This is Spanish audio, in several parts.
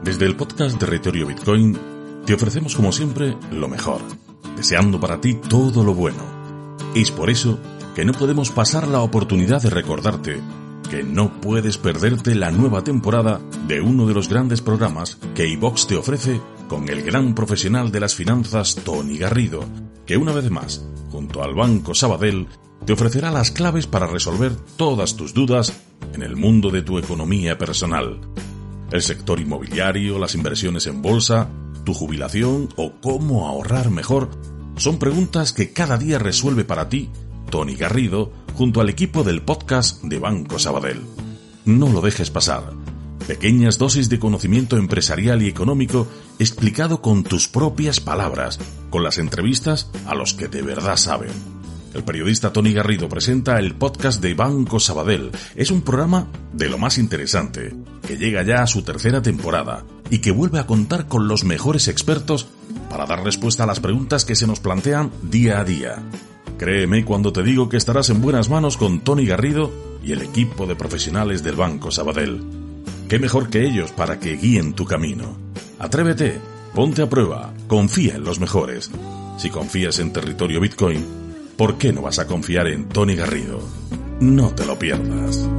Desde el podcast Territorio Bitcoin te ofrecemos como siempre lo mejor, deseando para ti todo lo bueno. Es por eso que no podemos pasar la oportunidad de recordarte que no puedes perderte la nueva temporada de uno de los grandes programas que iVox te ofrece con el gran profesional de las finanzas Tony Garrido, que una vez más, junto al Banco Sabadell, te ofrecerá las claves para resolver todas tus dudas en el mundo de tu economía personal. El sector inmobiliario, las inversiones en bolsa, tu jubilación o cómo ahorrar mejor son preguntas que cada día resuelve para ti Tony Garrido junto al equipo del podcast de Banco Sabadell. No lo dejes pasar. Pequeñas dosis de conocimiento empresarial y económico explicado con tus propias palabras, con las entrevistas a los que de verdad saben. El periodista Tony Garrido presenta el podcast de Banco Sabadell. Es un programa de lo más interesante, que llega ya a su tercera temporada y que vuelve a contar con los mejores expertos para dar respuesta a las preguntas que se nos plantean día a día. Créeme cuando te digo que estarás en buenas manos con Tony Garrido y el equipo de profesionales del Banco Sabadell. ¿Qué mejor que ellos para que guíen tu camino? Atrévete, ponte a prueba, confía en los mejores. Si confías en Territorio Bitcoin, ¿por qué no vas a confiar en Tony Garrido? No te lo pierdas.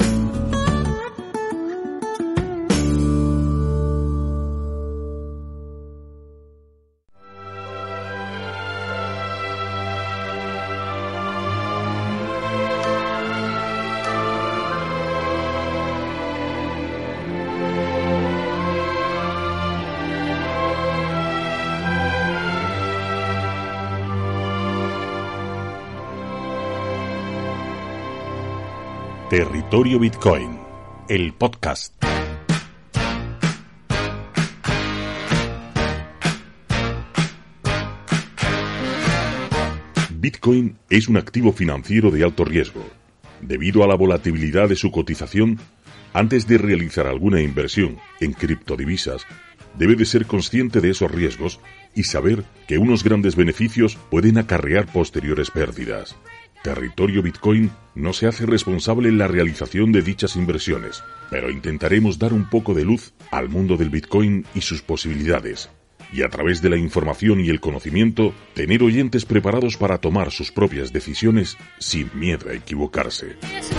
Territorio Bitcoin, el podcast. Bitcoin es un activo financiero de alto riesgo. Debido a la volatilidad de su cotización, antes de realizar alguna inversión en criptodivisas, debe de ser consciente de esos riesgos y saber que unos grandes beneficios pueden acarrear posteriores pérdidas. Territorio Bitcoin no se hace responsable en la realización de dichas inversiones, pero intentaremos dar un poco de luz al mundo del Bitcoin y sus posibilidades, y a través de la información y el conocimiento, tener oyentes preparados para tomar sus propias decisiones sin miedo a equivocarse.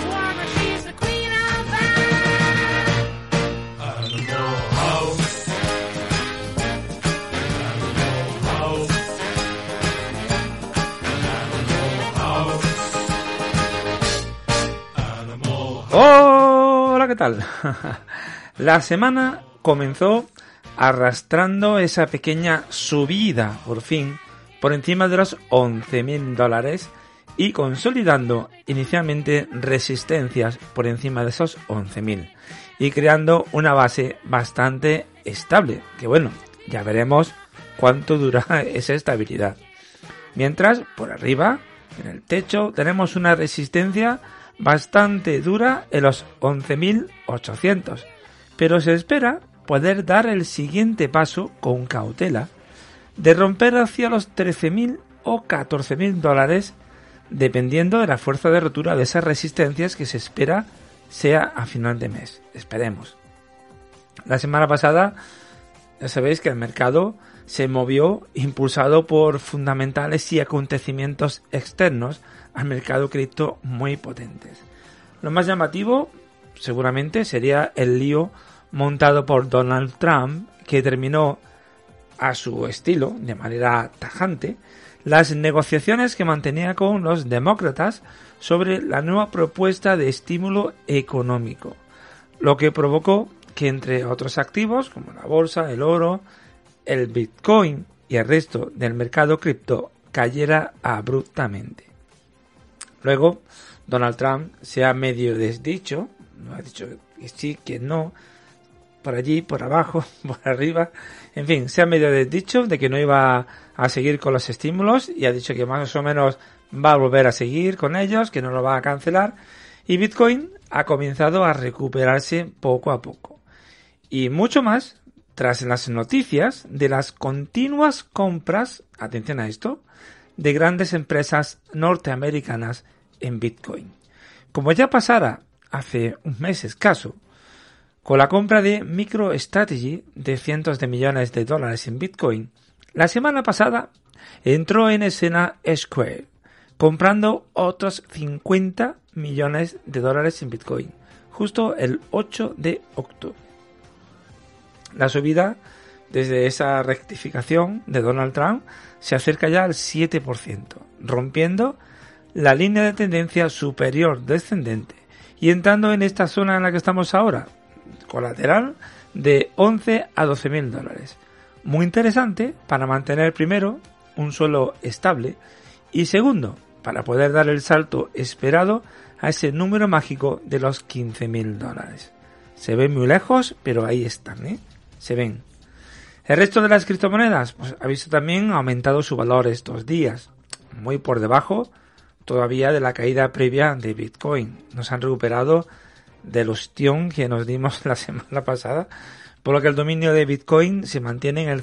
Hola, ¿qué tal? La semana comenzó arrastrando esa pequeña subida, por fin, por encima de los $11.000 y consolidando inicialmente resistencias por encima de esos 11.000 y creando una base bastante estable, que bueno, ya veremos cuánto dura esa estabilidad. Mientras, por arriba, en el techo, tenemos una resistencia bastante dura en los 11.800, pero se espera poder dar el siguiente paso con cautela de romper hacia los 13.000 o 14.000 dólares, dependiendo de la fuerza de rotura de esas resistencias que se espera sea a final de mes. Esperemos. La semana pasada ya sabéis que el mercado se movió impulsado por fundamentales y acontecimientos externos al mercado cripto muy potentes. Lo más llamativo seguramente sería el lío montado por Donald Trump, que terminó a su estilo, de manera tajante, las negociaciones que mantenía con los demócratas sobre la nueva propuesta de estímulo económico, lo que provocó que entre otros activos como la bolsa, el oro, el Bitcoin y el resto del mercado cripto cayera abruptamente. Luego, Donald Trump se ha medio desdicho, no ha dicho que sí, que no, por allí, por abajo, por arriba, en fin, se ha medio desdicho de que no iba a seguir con los estímulos y ha dicho que más o menos va a volver a seguir con ellos, que no lo va a cancelar, y Bitcoin ha comenzado a recuperarse poco a poco. Y mucho más tras las noticias de las continuas compras, atención a esto, de grandes empresas norteamericanas en Bitcoin. Como ya pasara hace un mes escaso, Con la compra de MicroStrategy de cientos de millones de dólares en Bitcoin, la semana pasada entró en escena Square, comprando otros 50 millones de dólares en Bitcoin, justo el 8 de octubre. La subida desde esa rectificación de Donald Trump se acerca ya al 7%, rompiendo la línea de tendencia superior descendente y entrando en esta zona en la que estamos ahora, colateral de 11 a 12 mil dólares. Muy interesante para mantener primero un suelo estable y segundo para poder dar el salto esperado a ese número mágico de los 15 mil dólares. Se ven muy lejos, pero ahí están, se ven. El resto de las criptomonedas pues, ha visto también aumentado su valor estos días, muy por debajo todavía de la caída previa de Bitcoin. Nos han recuperado del ostión que nos dimos la semana pasada, por lo que el dominio de Bitcoin se mantiene en el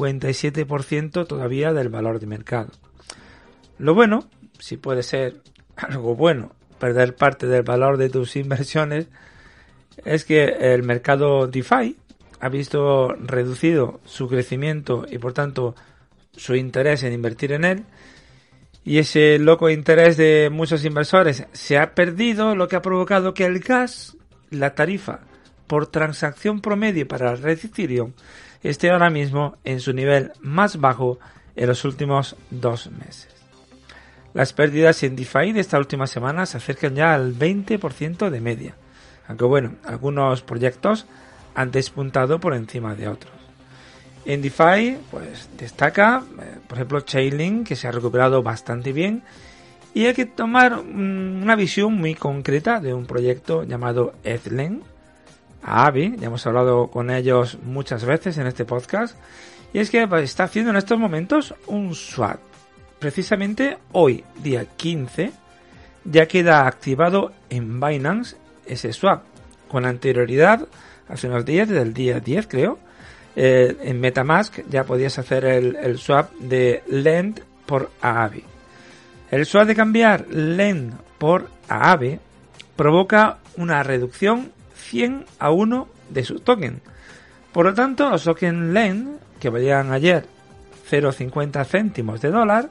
57% todavía del valor de mercado. Lo bueno, si puede ser algo bueno, perder parte del valor de tus inversiones, es que el mercado DeFi ha visto reducido su crecimiento y por tanto su interés en invertir en él, y ese loco interés de muchos inversores se ha perdido, lo que ha provocado que el gas, la tarifa por transacción promedio para la red Ethereum, esté ahora mismo en su nivel más bajo en los últimos 2 meses. Las pérdidas en DeFi de esta última semana se acercan ya al 20% de media, aunque bueno, algunos proyectos han despuntado por encima de otros. En DeFi, pues destaca, por ejemplo, Chainlink, que se ha recuperado bastante bien, y hay que tomar una visión muy concreta de un proyecto llamado Ethlen, Aave, ya hemos hablado con ellos muchas veces en este podcast, y es que está haciendo en estos momentos un swap. Precisamente hoy, día 15, ya queda activado en Binance ese swap. Con anterioridad, hace unos días, desde el día 10 creo, en MetaMask ya podías hacer el swap de Lend por Aave. El swap de cambiar Lend por Aave provoca una reducción 100-1 de su token. Por lo tanto, los tokens Lend, que valían ayer 0,50 céntimos de dólar,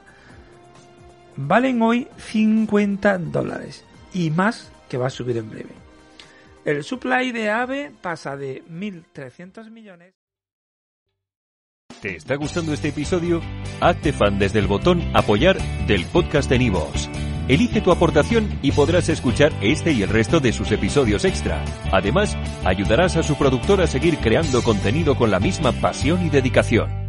valen hoy $50 y más, que va a subir en breve. El supply de Aave pasa de 1.300 millones. ¿Te está gustando este episodio? Hazte fan desde el botón Apoyar del podcast de Nivos. Elige tu aportación y podrás escuchar este y el resto de sus episodios extra. Además, ayudarás a su productor a seguir creando contenido con la misma pasión y dedicación.